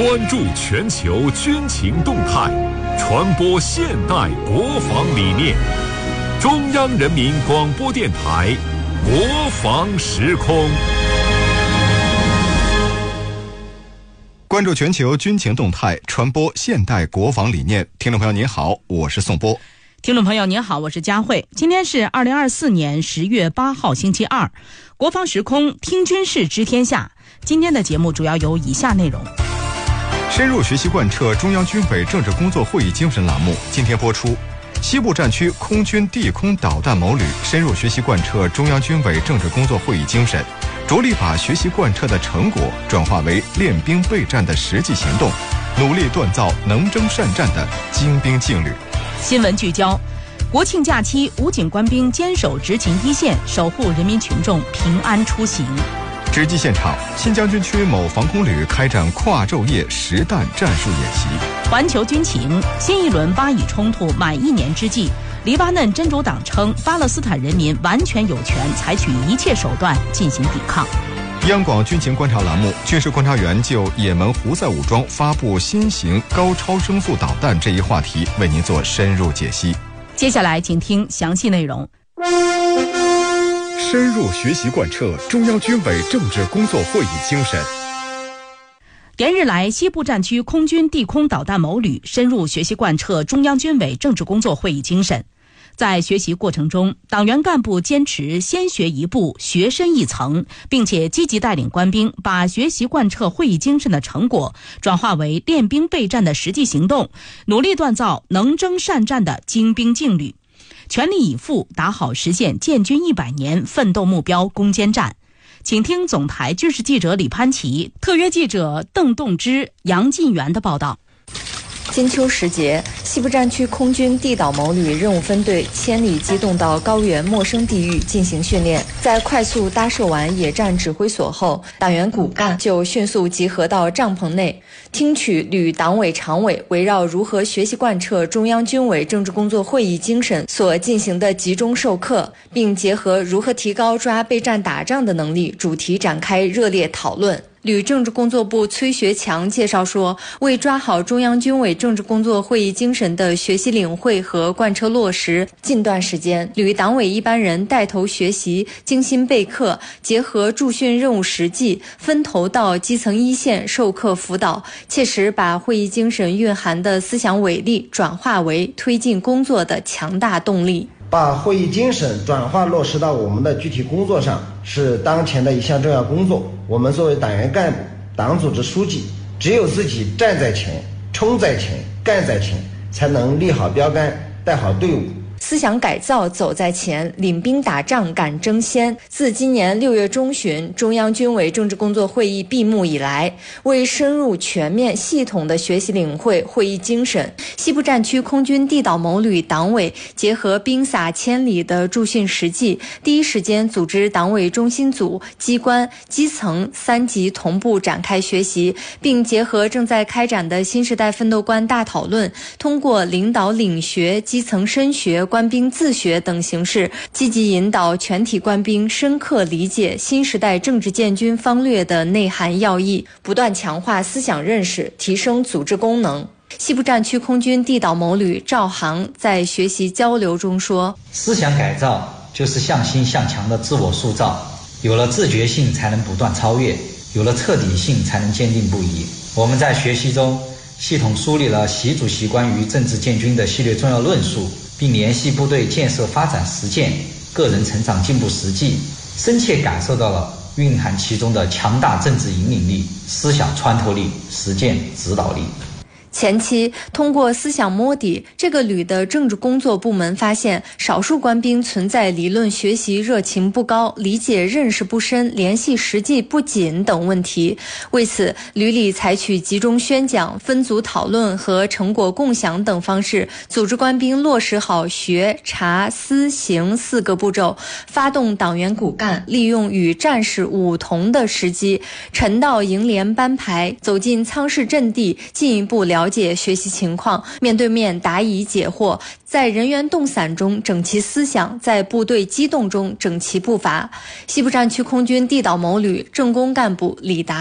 关注全球军情动态，传播现代国防理念。中央人民广播电台国防时空。 关注全球军情动态，传播现代国防理念。听众朋友您好，我是宋波。 听众朋友您好，我是佳慧。今天是2024年10月8号星期二，国防时空听军事知天下。今天的节目主要有以下内容： 深入学习贯彻中央军委政治工作会议精神栏目今天播出。西部战区空军地空导弹某旅深入学习贯彻中央军委政治工作会议精神，着力把学习贯彻的成果转化为练兵备战的实际行动，努力锻造能征善战的精兵劲旅。 新闻聚焦：国庆假期，武警官兵坚守执勤一线，守护人民群众平安出行。 直击现场，新疆军区某防空旅开展跨昼夜实弹战术演习。 环球军情：新一轮巴以冲突满1年之际，黎巴嫩真主党称巴勒斯坦人民完全有权采取一切手段进行抵抗。 央广军情观察栏目，军事观察员就也门胡塞武装发布新型高超声速导弹这一话题为您做深入解析。 接下来请听详细内容。 深入学习贯彻中央军委政治工作会议精神。 连日来，西部战区空军地空导弹某旅深入学习贯彻中央军委政治工作会议精神。在学习过程中，党员干部坚持先学一步，学深一层，并且积极带领官兵把学习贯彻会议精神的成果转化为练兵备战的实际行动，努力锻造能征善战的精兵劲旅，全力以赴打好实现建军100年奋斗目标攻坚战。请听总台军事记者李潘琪、特约记者邓栋之、杨进元的报道。 金秋时节，西部战区空军地导某旅任务分队千里机动到高原陌生地域进行训练。在快速搭设完野战指挥所后，党员骨干就迅速集合到帐篷内，听取旅党委常委围绕如何学习贯彻中央军委政治工作会议精神所进行的集中授课，并结合如何提高抓备战打仗的能力主题展开热烈讨论。旅政治工作部崔学强介绍说，为抓好中央军委政治工作会议精神的学习领会和贯彻落实，近段时间，旅党委一班人带头学习，精心备课，结合驻训任务实际，分头到基层一线授课辅导，切实把会议精神蕴含的思想伟力转化为推进工作的强大动力。 把会议精神转化落实到我们的具体工作上，是当前的一项重要工作。我们作为党员干部、党组织书记，只有自己站在前、冲在前、干在前，才能立好标杆、带好队伍。 思想改造走在前，领兵打仗敢争先。自今年6月中旬中央军委政治工作会议闭幕以来，为深入全面系统的学习领会会议精神，西部战区空军地导某旅党委结合兵洒千里的驻训实际，第一时间组织党委中心组、机关、基层3级同步展开学习，并结合正在开展的新时代奋斗观大讨论，通过领导领学、基层深学、官兵自学等形式，积极引导全体官兵深刻理解新时代政治建军方略的内涵要义，不断强化思想认识，提升组织功能。西部战区空军地导某旅赵航在学习交流中说， 思想改造就是向心向强的自我塑造，有了自觉性才能不断超越，有了彻底性才能坚定不移。我们在学习中系统梳理了习主席关于政治建军的系列重要论述，并联系部队建设发展实践、个人成长进步实际，深切感受到了蕴含其中的强大政治引领力、思想穿透力、实践指导力。 前期通过思想摸底，这个旅的政治工作部门发现，少数官兵存在理论学习热情不高、理解认识不深、联系实际不紧等问题。为此，旅里采取集中宣讲、分组讨论和成果共享等方式，组织官兵落实好学、察、思、行4个步骤，发动党员骨干利用与战士武同的时机，晨到营连班排，走进仓室阵地，进一步了解学习情况，面对面答疑解惑，在人员动散中整齐思想，在部队机动中整齐步伐。西部战区空军地导某旅政工干部李达，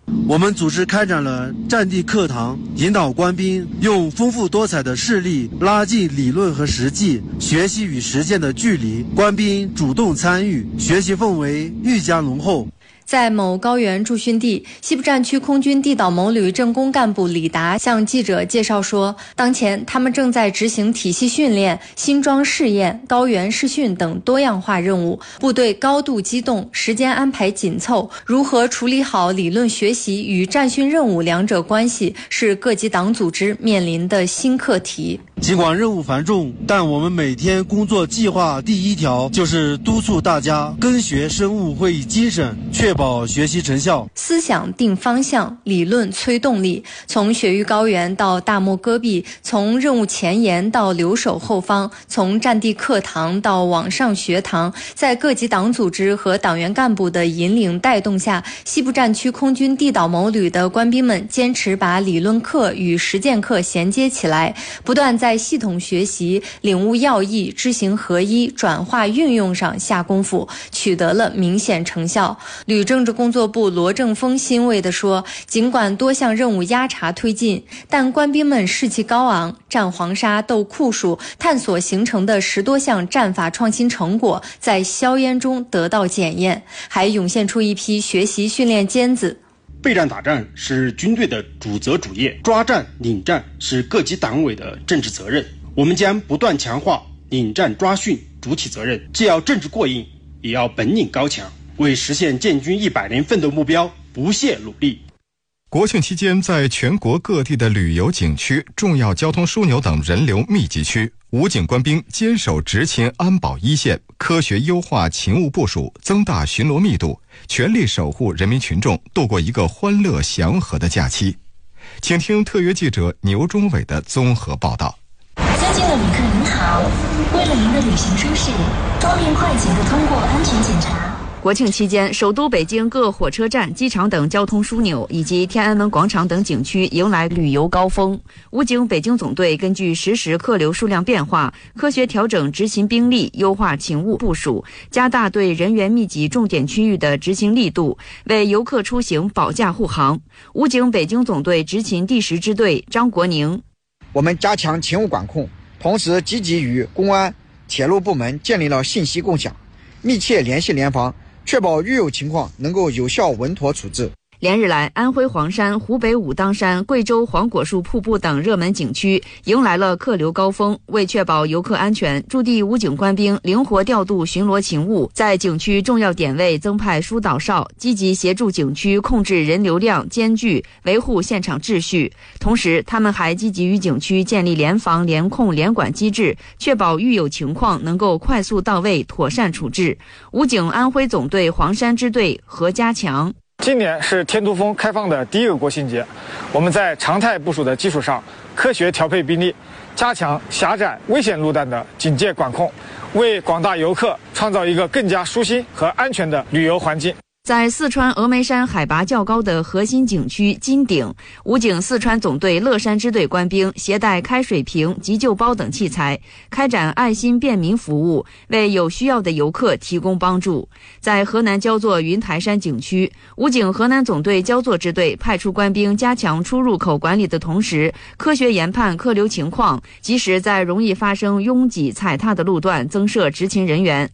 我们组织开展了战地课堂，引导官兵用丰富多彩的事例拉近理论和实际、学习与实践的距离，官兵主动参与，学习氛围愈加浓厚。 在某高原驻训地，西部战区空军地导某旅政工干部李达向记者介绍说，当前他们正在执行体系训练、新装试验、高原试训等多样化任务，部队高度机动，时间安排紧凑，如何处理好理论学习与战训任务两者关系，是各级党组织面临的新课题。 尽管任务繁重，但我们每天工作计划第一条就是督促大家跟学生物会议精神，确保学习成效。 思想定方向，理论催动力。从雪域高原到大漠戈壁，从任务前沿到留守后方，从战地课堂到网上学堂，在各级党组织和党员干部的引领带动下，西部战区空军地导某旅的官兵们坚持把理论课与实践课衔接起来，不断在系统学习、领悟要义、知行合一、转化运用上下功夫，取得了明显成效。旅政治工作部罗正峰欣慰地说，尽管多项任务压茬推进，但官兵们士气高昂，战黄沙、斗酷暑，探索形成的10多项战法创新成果在硝烟中得到检验，还涌现出一批学习训练尖子。 备战打仗是军队的主责主业，抓战领战是各级党委的政治责任。我们将不断强化领战抓训主体责任，既要政治过硬，也要本领高强，为实现建军100年奋斗目标不懈努力。 国庆期间，在全国各地的旅游景区、重要交通枢纽等人流密集区，武警官兵坚守执勤安保一线，科学优化勤务部署，增大巡逻密度，全力守护人民群众度过一个欢乐祥和的假期。请听特约记者牛忠伟的综合报道。 尊敬的旅客您好，为了您的旅行舒适，方便快捷地通过安全检查。 国庆期间，首都北京各火车站、机场等交通枢纽以及天安门广场等景区迎来旅游高峰。武警北京总队根据实时客流数量变化，科学调整执勤兵力，优化勤务部署，加大对人员密集重点区域的执勤力度，为游客出行保驾护航。武警北京总队执勤第10支队张国宁： 我们加强勤务管控，同时积极与公安、铁路部门建立了信息共享，密切联系联防，确保遇有情况能够有效稳妥处置。 连日来，安徽黄山、湖北武当山、贵州黄果树瀑布等热门景区迎来了客流高峰。为确保游客安全，驻地武警官兵灵活调度巡逻勤务，在景区重要点位增派疏导哨，积极协助景区控制人流量间距，维护现场秩序。同时，他们还积极与景区建立联防、联控、联管机制，确保遇有情况能够快速到位、妥善处置。武警安徽总队黄山支队何家强： 今年是天突峰开放的第一个国庆节，我们在常态部署的基础上，科学调配兵力，加强狭窄危险路段的警戒管控，为广大游客创造一个更加舒心和安全的旅游环境。 在四川峨眉山海拔较高的核心景区金顶，武警四川总队乐山支队官兵携带开水瓶、急救包等器材，开展爱心便民服务，为有需要的游客提供帮助。在河南焦作云台山景区，武警河南总队焦作支队派出官兵加强出入口管理的同时，科学研判客流情况，及时在容易发生拥挤踩踏的路段增设执勤人员。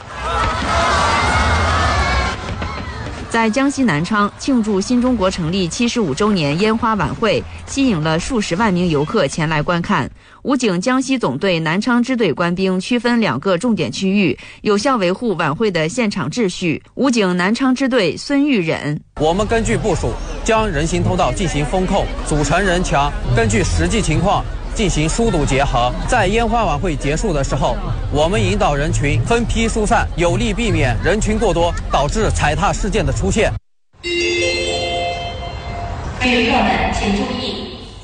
在江西南昌庆祝新中国成立75周年烟花晚会，吸引了数十万名游客前来观看。武警江西总队南昌支队官兵区分2个重点区域，有效维护晚会的现场秩序。武警南昌支队孙玉忍： 我们根据部署，将人行通道进行封控，组成人墙，根据实际情况进行疏堵结合。在烟花晚会结束的时候，我们引导人群分批疏散，有力避免人群过多导致踩踏事件的出现。 旅客们请注意，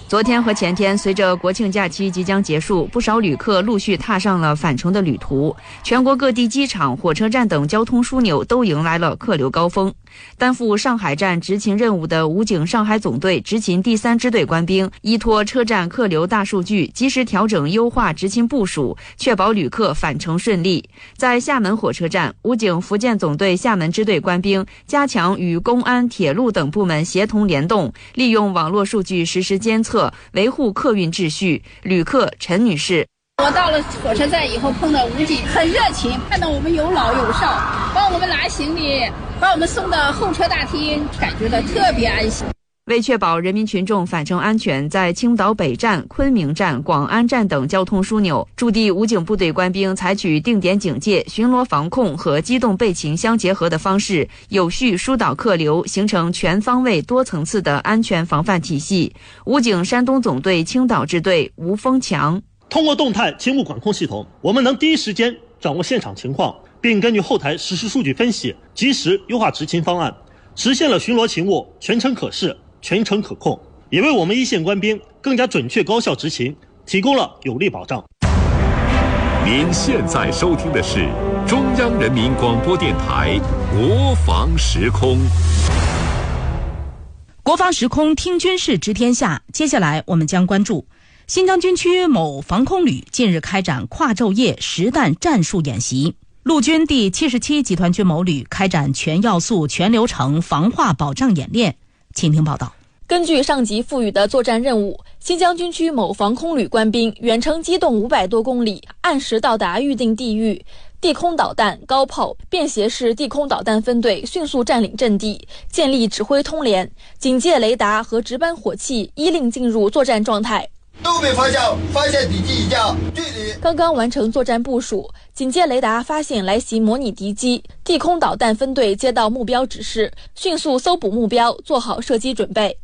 昨天和前天，随着国庆假期即将结束，不少旅客陆续踏上了返程的旅途。全国各地机场、火车站等交通枢纽都迎来了客流高峰。担负上海站执勤任务的武警上海总队执勤第3支队官兵，依托车站客流大数据，及时调整优化执勤部署，确保旅客返程顺利。在厦门火车站，武警福建总队厦门支队官兵加强与公安、铁路等部门协同联动，利用网络数据实时监测，维护客运秩序。旅客陈女士： 我到了火车站以后碰到武警很热情，看到我们有老有少，帮我们拿行李，把我们送到候车大厅，感觉到特别安心。 为确保人民群众返程安全，在青岛北站、昆明站、广安站等交通枢纽，驻地武警部队官兵采取定点警戒、巡逻防控和机动备勤相结合的方式，有序疏导客流，形成全方位多层次的安全防范体系。武警山东总队青岛支队吴峰强： 通过动态勤务管控系统，我们能第一时间掌握现场情况，并根据后台实时数据分析，及时优化执勤方案，实现了巡逻勤务全程可视、全程可控，也为我们一线官兵更加准确高效执勤提供了有力保障。 您现在收听的是中央人民广播电台国防时空。 国防时空听军事知天下，接下来我们将关注新疆军区某防空旅近日开展跨昼夜实弹战术演习。陆军第77集团军某旅开展全要素全流程防化保障演练。请听报道。 根据上级赋予的作战任务，新疆军区某防空旅官兵远程机动500多公里，按时到达预定地域。地空导弹、高炮、便携式地空导弹分队迅速占领阵地，建立指挥通联，警戒雷达和值班火器依令进入作战状态。 东北方向发现敌机一架，距离刚刚完成作战部署，警戒雷达发现来袭模拟敌机，地空导弹分队接到目标指示，迅速搜捕目标，做好射击准备。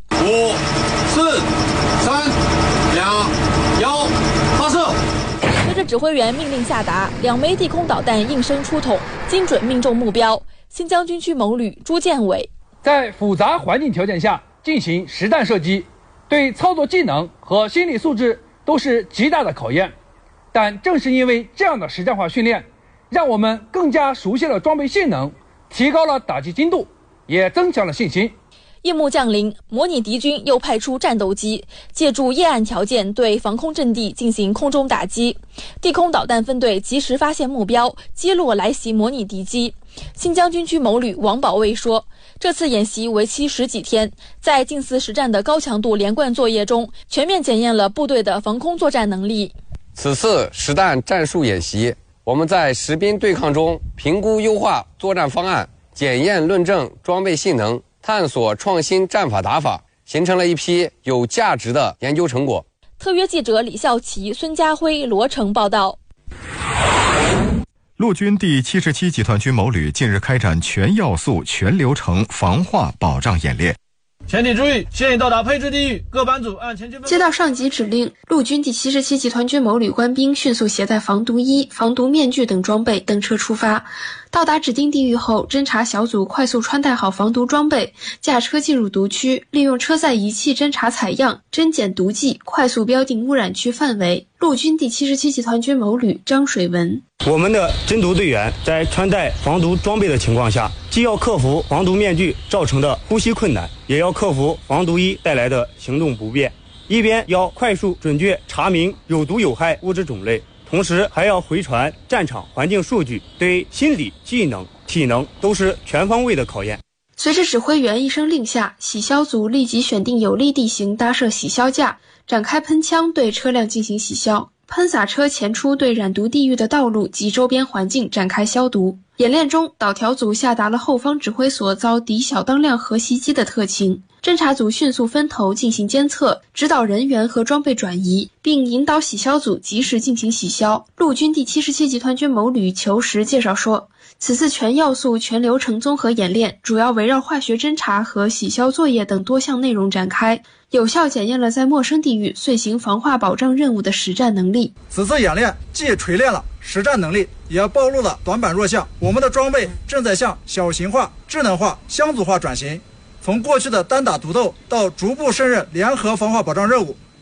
5、4、3、2、1，发射！ 随着指挥员命令下达，2枚地空导弹应声出筒，精准命中目标。新疆军区某旅朱建伟： 在复杂环境条件下进行实弹射击，对操作技能和心理素质都是极大的考验。但正是因为这样的实战化训练，让我们更加熟悉了装备性能，提高了打击精度，也增强了信心。 夜幕降临，模拟敌军又派出战斗机，借助夜暗条件对防空阵地进行空中打击。地空导弹分队及时发现目标，击落来袭模拟敌机。新疆军区某旅王保卫说，这次演习为期10几天，在近似实战的高强度连贯作业中，全面检验了部队的防空作战能力。 此次实弹战术演习，我们在实兵对抗中评估优化作战方案，检验论证装备性能，探索创新战法打法，形成了一批有价值的研究成果。 特约记者李孝奇、孙家辉、罗成报道。 陆军第77集团军某旅近日开展全要素全流程防化保障演练。 全体注意，现已到达配置地域，各班组按前区分。 接到上级指令，陆军第77集团军某旅官兵迅速携带防毒衣、防毒面具等装备登车出发。到达指定地域后，侦察小组快速穿戴好防毒装备，驾车进入毒区，利用车载仪器侦查采样、侦检毒剂，快速标定污染区范围。陆军第77集团军某旅张水文： 我们的侦毒队员在穿戴防毒装备的情况下，既要克服防毒面具造成的呼吸困难，也要克服防毒衣带来的行动不便。一边要快速准确查明有毒有害物质种类，同时还要回传战场环境数据，对心理、技能、体能都是全方位的考验。 随着指挥员一声令下，洗消组立即选定有利地形搭设洗消架，展开喷枪对车辆进行洗消。喷洒车前出对染毒地域的道路及周边环境展开消毒。演练中，导调组下达了后方指挥所遭敌小当量核袭击的特情。侦察组迅速分头进行监测，指导人员和装备转移，并引导洗消组及时进行洗消。陆军第77集团军某旅求实介绍说，此次全要素全流程综合演练主要围绕化学侦察和洗消作业等多项内容展开，有效检验了在陌生地域遂行防化保障任务的实战能力。 此次演练既锤炼了实战能力，也暴露了短板弱项。我们的装备正在向小型化、智能化、箱组化转型，从过去的单打独斗到逐步胜任联合防化保障任务，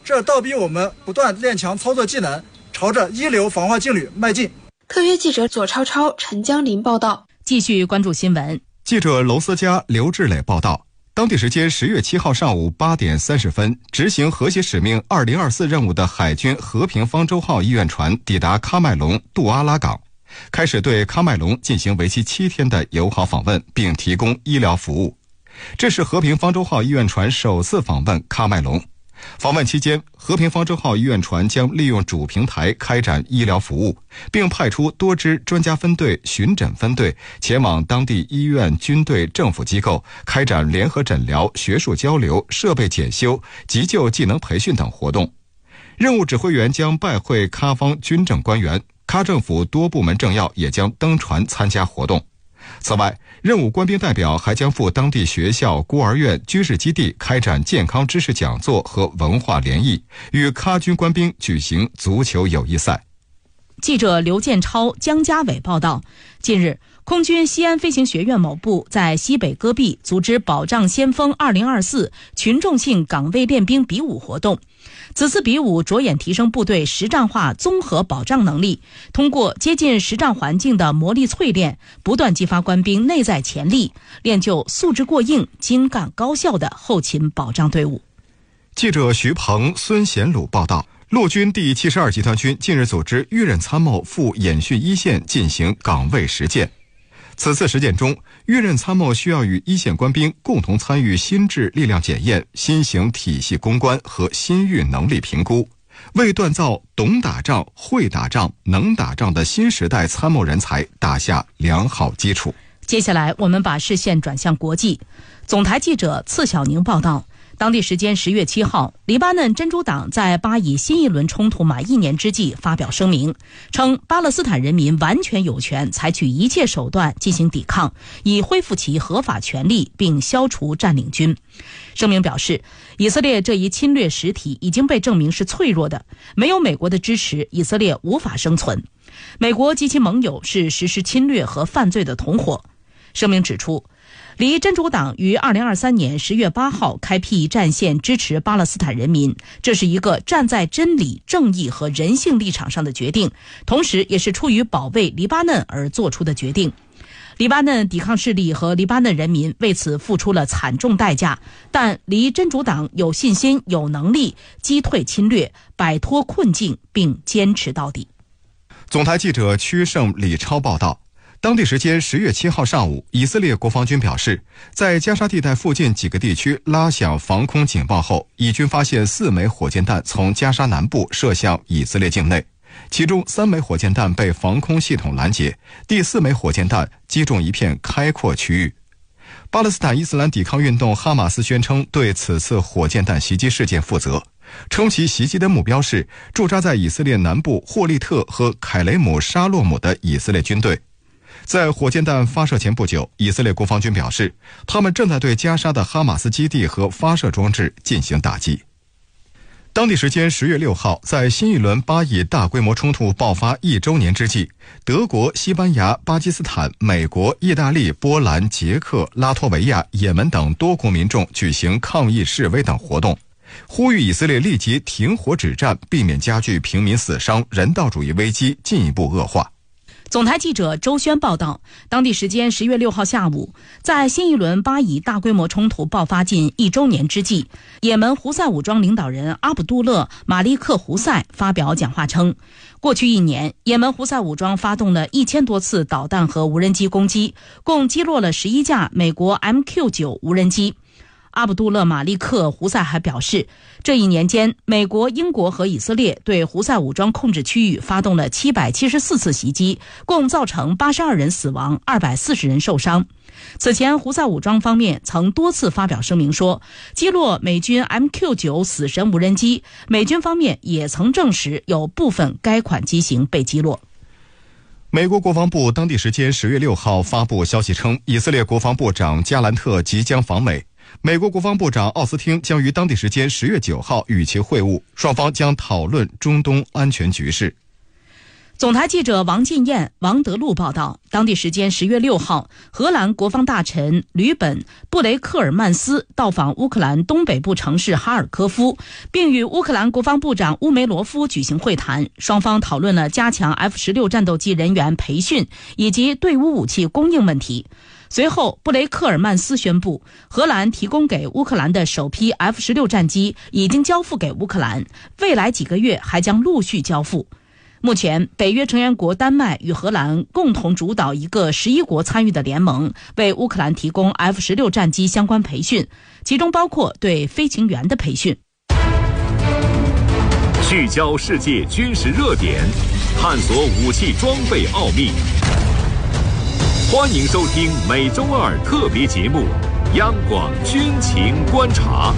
这倒逼我们不断练强操作技能，朝着一流防化劲旅迈进。 特约记者左超超、陈江林报道。 继续关注新闻。 记者娄思佳、刘志磊报道，当地时间10月7号上午8点30分，执行和谐使命2024任务的海军和平方舟号医院船抵达喀麦隆杜阿拉港，开始对喀麦隆进行为期7天的友好访问，并提供医疗服务。这是和平方舟号医院船首次访问喀麦隆。访问期间，和平方舟号医院船将利用主平台开展医疗服务，并派出多支专家分队、巡诊分队前往当地医院、军队、政府机构，开展联合诊疗、学术交流、设备检修、急救技能培训等活动。任务指挥员将拜会喀方军政官员，喀政府多部门政要也将登船参加活动。此外，任务官兵代表还将赴当地学校、孤儿院、军事基地开展健康知识讲座和文化联谊，与喀军官兵举行足球友谊赛。 记者刘建超、江家伟报道，近日，空军西安飞行学院某部在西北戈壁组织保障先锋2024群众性岗位练兵比武活动。此次比武着眼提升部队实战化综合保障能力，通过接近实战环境的磨砺淬炼，不断激发官兵内在潜力，练就素质过硬、精干高效的后勤保障队伍。 记者徐鹏、孙贤鲁报道，陆军第72集团军近日组织预任参谋赴演训一线进行岗位实践。此次实践中，预任参谋需要与一线官兵共同参与新制力量检验、新型体系攻关和新域能力评估，为锻造懂打仗、会打仗、能打仗的新时代参谋人才打下良好基础。 接下来，我们把视线转向国际。总台记者次晓宁报道，当地时间10月7号，黎巴嫩真主党在巴以新一轮冲突满1年之际发表声明，称巴勒斯坦人民完全有权采取一切手段进行抵抗，以恢复其合法权利并消除占领军。声明表示，以色列这一侵略实体已经被证明是脆弱的，没有美国的支持，以色列无法生存。美国及其盟友是实施侵略和犯罪的同伙。声明指出，离真主党于2023年10月8号开辟战线支持巴勒斯坦人民，这是一个站在真理、正义和人性立场上的决定，同时也是出于保卫黎巴嫩而做出的决定。黎巴嫩抵抗势力和黎巴嫩人民为此付出了惨重代价，但离真主党有信心、有能力击退侵略，摆脱困境并坚持到底。 总台记者屈胜、李超报道，当地时间10月7号上午，以色列国防军表示，在加沙地带附近几个地区拉响防空警报后，以军发现4枚火箭弹从加沙南部射向以色列境内，其中3枚火箭弹被防空系统拦截，第4枚火箭弹击中一片开阔区域。巴勒斯坦伊斯兰抵抗运动哈马斯宣称对此次火箭弹袭击事件负责，称其袭击的目标是驻扎在以色列南部霍利特和凯雷姆沙洛姆的以色列军队。在火箭弹发射前不久，以色列国防军表示，他们正在对加沙的哈马斯基地和发射装置进行打击。当地时间10月6号，在新一轮巴以大规模冲突爆发1周年之际，德国、西班牙、巴基斯坦、美国、意大利、波兰、捷克、拉脱维亚、也门等多国民众举行抗议示威等活动，呼吁以色列立即停火止战，避免加剧平民死伤、人道主义危机进一步恶化。 总台记者周轩报道，当地时间10月6号下午，在新一轮巴以大规模冲突爆发近1周年之际，也门胡塞武装领导人阿卜杜勒·马利克·胡塞发表讲话称，过去1年，也门胡塞武装发动了1000多次导弹和无人机攻击，共击落了11架美国 MQ-9 无人机。阿卜杜勒·马利克·胡塞还表示，这1年间，美国、英国和以色列对胡塞武装控制区域发动了774次袭击，共造成82人死亡、240人受伤。此前，胡塞武装方面曾多次发表声明说，击落美军 MQ-9 死神无人机，美军方面也曾证实有部分该款机型被击落。 美国国防部当地时间10月6号发布消息称，以色列国防部长加兰特即将访美。美国国防部长奥斯汀将于当地时间10月9号与其会晤，双方将讨论中东安全局势。 总台记者王进燕、王德禄报道，当地时间10月6号，荷兰国防大臣吕本·布雷克尔曼斯到访乌克兰东北部城市哈尔科夫，并与乌克兰国防部长乌梅罗夫举行会谈，双方讨论了加强 F-16战斗机人员培训以及对乌武器供应问题。随后，布雷克尔曼斯宣布，荷兰提供给乌克兰的首批 F-16战机已经交付给乌克兰，未来几个月还将陆续交付。目前，北约成员国丹麦与荷兰共同主导一个11国参与的联盟，为乌克兰提供 F-16战机相关培训，其中包括对飞行员的培训。 聚焦世界军事热点，探索武器装备奥秘。欢迎收听每周二特别节目《央广军情观察》。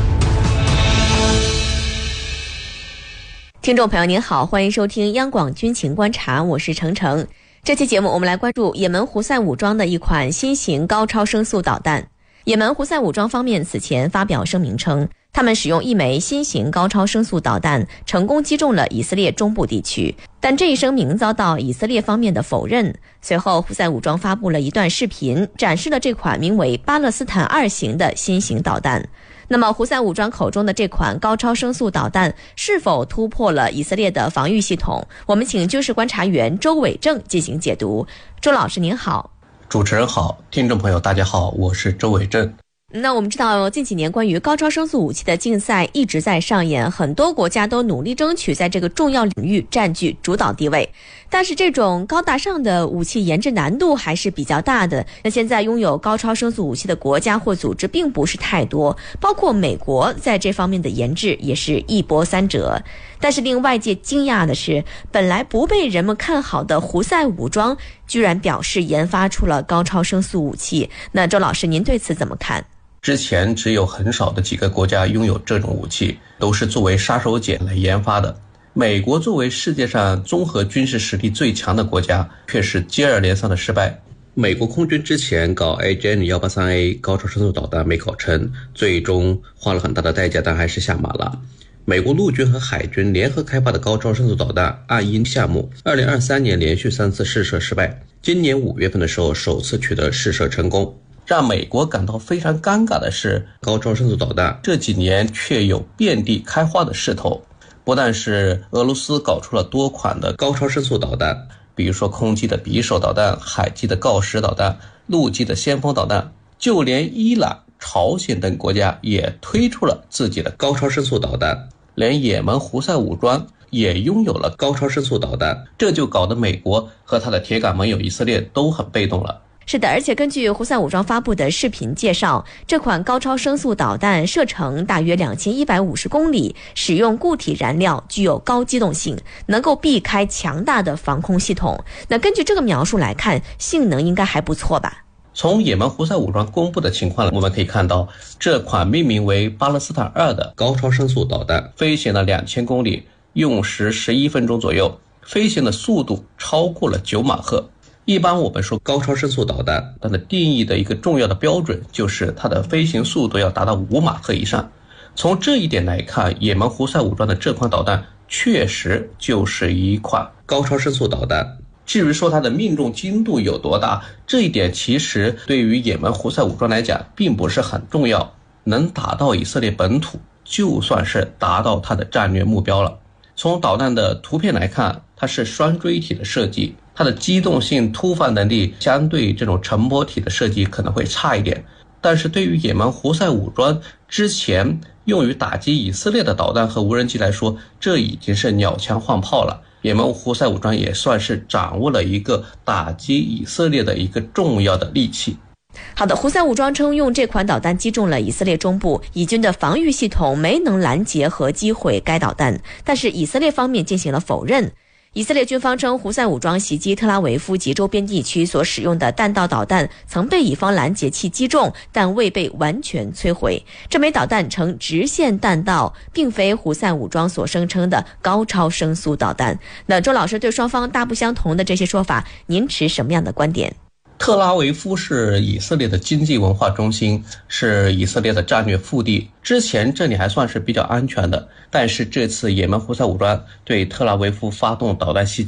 听众朋友您好，欢迎收听央广军情观察，我是程程。这期节目我们来关注也门胡塞武装的一款新型高超声速导弹。也门胡塞武装方面此前发表声明称，他们使用一枚新型高超声速导弹成功击中了以色列中部地区，但这一声明遭到以色列方面的否认。随后胡塞武装发布了一段视频，展示了这款名为巴勒斯坦2型的新型导弹。那么胡塞武装口中的这款高超声速导弹是否突破了以色列的防御系统？我们请军事观察员周伟正进行解读。周老师您好。 主持人好，听众朋友大家好，我是周伟正。 那我们知道近几年关于高超声速武器的竞赛一直在上演，很多国家都努力争取在这个重要领域占据主导地位，但是这种高大上的武器研制难度还是比较大的。那现在拥有高超声速武器的国家或组织并不是太多，包括美国在这方面的研制也是一波三折。但是令外界惊讶的是，本来不被人们看好的胡塞武装居然表示研发出了高超声速武器。那周老师您对此怎么看？ 之前只有很少的几个国家拥有这种武器，都是作为杀手锏来研发的。美国作为世界上综合军事实力最强的国家，却是接二连三的失败。美国空军之前搞 AGN-183A 高超声速导弹没搞成，最终花了很大的代价，但还是下马了。美国陆军和海军联合开发的高超声速导弹暗鹰项目2023年连续3次试射失败，今年5月份的时候首次取得试射成功。让美国感到非常尴尬的是，高超声速导弹这几年却有遍地开花的势头。不但是俄罗斯搞出了多款的高超声速导弹，比如说空机的匕首导弹、海基的锆石导弹、陆基的先锋导弹，就连伊朗、朝鲜等国家也推出了自己的高超声速导弹，连也门胡塞武装也拥有了高超声速导弹，这就搞得美国和他的铁杆盟友以色列都很被动了。 是的，而且根据胡塞武装发布的视频介绍，这款高超声速导弹射程大约2150公里，使用固体燃料，具有高机动性，能够避开强大的防空系统。那根据这个描述来看，性能应该还不错吧？ 从也门胡塞武装公布的情况，我们可以看到，这款命名为巴勒斯坦2的高超声速导弹飞行了2000公里，用时11分钟左右，飞行的速度超过了9马赫。一般我们说高超声速导弹，它的定义的一个重要的标准就是它的飞行速度要达到5马赫以上。从这一点来看，也门胡塞武装的这款导弹确实就是一款高超声速导弹。至于说它的命中精度有多大，这一点其实对于也门胡塞武装来讲并不是很重要，能打到以色列本土就算是达到它的战略目标了。从导弹的图片来看，它是双锥体的设计，它的机动性、突发能力相对这种乘波体的设计可能会差一点，但是对于也门胡塞武装之前用于打击以色列的导弹和无人机来说，这已经是鸟枪换炮了。也门胡塞武装也算是掌握了一个打击以色列的一个重要的利器。 好的，胡塞武装称用这款导弹击中了以色列中部，以军的防御系统没能拦截和击毁该导弹，但是以色列方面进行了否认。以色列军方称，胡塞武装袭击特拉维夫及周边地区所使用的弹道导弹曾被以方拦截器击中，但未被完全摧毁。这枚导弹呈直线弹道，并非胡塞武装所声称的高超声速导弹。那周老师对双方大不相同的这些说法，您持什么样的观点？ 特拉维夫是以色列的经济文化中心，是以色列的战略腹地。之前这里还算是比较安全的，但是这次也门胡塞武装对特拉维夫发动导弹袭击，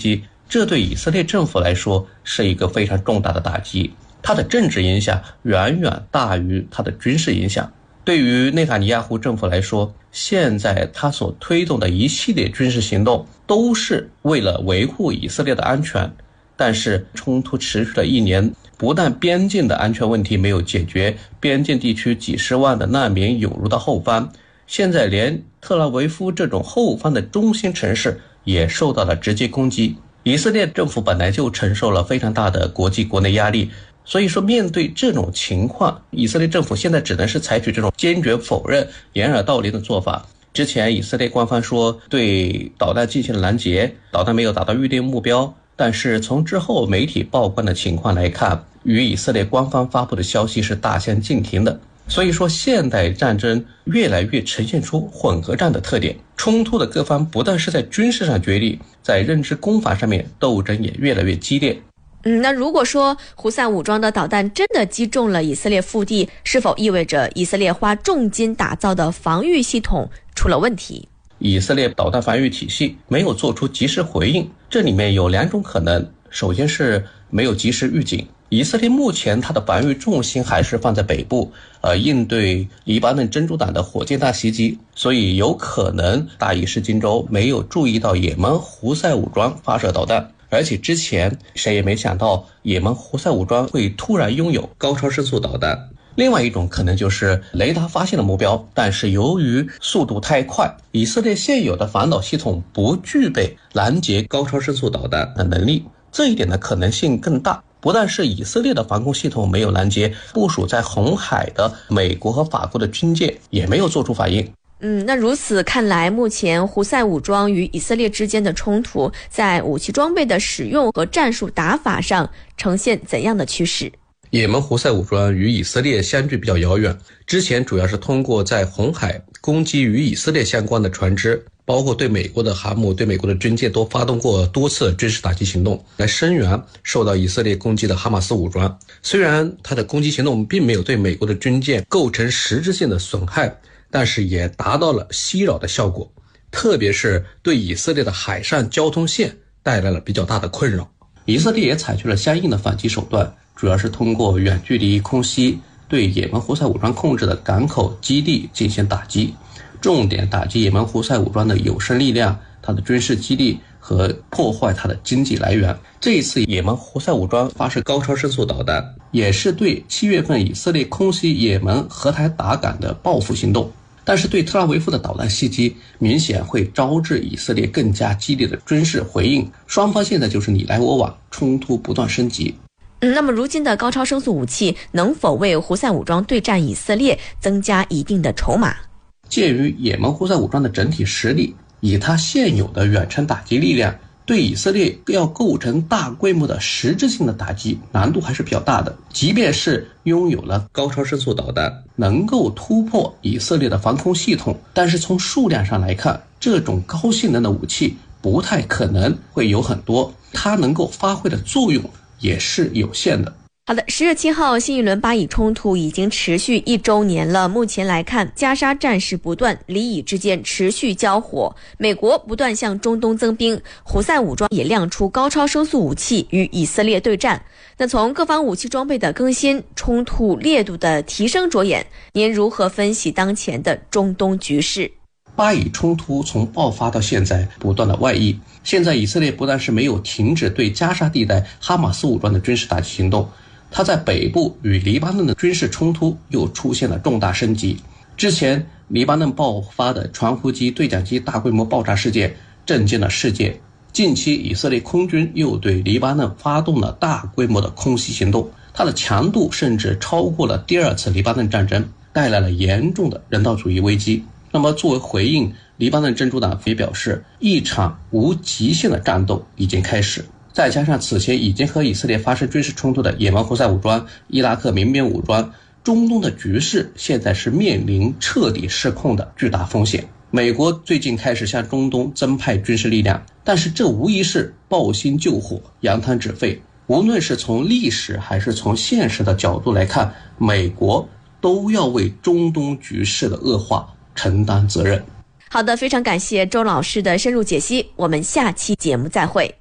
这对以色列政府来说是一个非常重大的打击，它的政治影响远远大于它的军事影响。对于内塔尼亚胡政府来说，现在他所推动的一系列军事行动都是为了维护以色列的安全，但是冲突持续了1年，不但边境的安全问题没有解决，边境地区几十万的难民涌入到后方，现在连特拉维夫这种后方的中心城市也受到了直接攻击。以色列政府本来就承受了非常大的国际国内压力，所以说面对这种情况，以色列政府现在只能是采取这种坚决否认、掩耳盗铃的做法。之前以色列官方说对导弹进行了拦截，导弹没有达到预定目标，但是从之后媒体曝光的情况来看，与以色列官方发布的消息是大相径庭的。所以说现代战争越来越呈现出混合战的特点，冲突的各方不但是在军事上角力，在认知攻防上面斗争也越来越激烈。 那如果说胡塞武装的导弹真的击中了以色列腹地，是否意味着以色列花重金打造的防御系统出了问题？ 以色列导弹防御体系没有做出及时回应，这里面有2种可能。首先是没有及时预警，以色列目前它的防御重心还是放在北部，应对黎巴嫩真主党的火箭弹袭击，所以有可能大意失荆州，没有注意到也门胡塞武装发射导弹。而且之前谁也没想到也门胡塞武装会突然拥有高超声速导弹。另外一种可能就是雷达发现了目标，但是由于速度太快，以色列现有的反导系统不具备拦截高超声速导弹的能力，这一点的可能性更大。不但是以色列的防空系统没有拦截，部署在红海的美国和法国的军舰也没有做出反应。 那如此看来，目前胡塞武装与以色列之间的冲突在武器装备的使用和战术打法上呈现怎样的趋势？ 也门胡塞武装与以色列相距比较遥远，之前主要是通过在红海攻击与以色列相关的船只，包括对美国的航母、对美国的军舰都发动过多次军事打击行动，来声援受到以色列攻击的哈马斯武装。虽然它的攻击行动并没有对美国的军舰构成实质性的损害，但是也达到了袭扰的效果，特别是对以色列的海上交通线带来了比较大的困扰。以色列也采取了相应的反击手段，主要是通过远距离空袭对也门胡塞武装控制的港口基地进行打击，重点打击也门胡塞武装的有生力量、它的军事基地和破坏它的经济来源。这一次也门胡塞武装发射高超声速导弹，也是对7月份以色列空袭也门荷台达港的报复行动。但是对特拉维夫的导弹袭击明显会招致以色列更加激烈的军事回应，双方现在就是你来我往，冲突不断升级。 那么如今的高超声速武器能否为胡塞武装对战以色列增加一定的筹码？ 鉴于也门胡塞武装的整体实力，以它现有的远程打击力量，对以色列要构成大规模的实质性的打击难度还是比较大的。即便是拥有了高超声速导弹，能够突破以色列的防空系统，但是从数量上来看，这种高性能的武器不太可能会有很多，它能够发挥的作用也是有限的。 好的，10月7号，新一轮巴以冲突已经持续1周年了。目前来看，加沙战事不断，黎以之间持续交火，美国不断向中东增兵，胡塞武装也亮出高超声速武器与以色列对战。那从各方武器装备的更新、冲突烈度的提升着眼，您如何分析当前的中东局势？ 巴以冲突从爆发到现在不断的外溢，现在以色列不但是没有停止对加沙地带哈马斯武装的军事打击行动，它在北部与黎巴嫩的军事冲突又出现了重大升级。之前黎巴嫩爆发的传呼机、对讲机大规模爆炸事件震惊了世界，近期以色列空军又对黎巴嫩发动了大规模的空袭行动，它的强度甚至超过了第2次黎巴嫩战争，带来了严重的人道主义危机。那么作为回应，黎巴嫩真主党也表示，一场无极限的战斗已经开始。再加上此前已经和以色列发生军事冲突的也门胡塞武装、伊拉克民兵武装，中东的局势现在是面临彻底失控的巨大风险。美国最近开始向中东增派军事力量，但是这无疑是抱薪救火、扬汤止沸。无论是从历史还是从现实的角度来看，美国都要为中东局势的恶化承担责任。 好的，非常感谢周老师的深入解析，我们下期节目再会。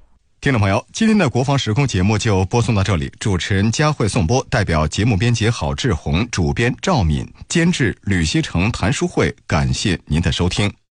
听众朋友，今天的国防时空节目就播送到这里，主持人佳慧颂播，代表节目编辑郝志红，主编赵敏，监制吕希成、谭淑慧，感谢您的收听。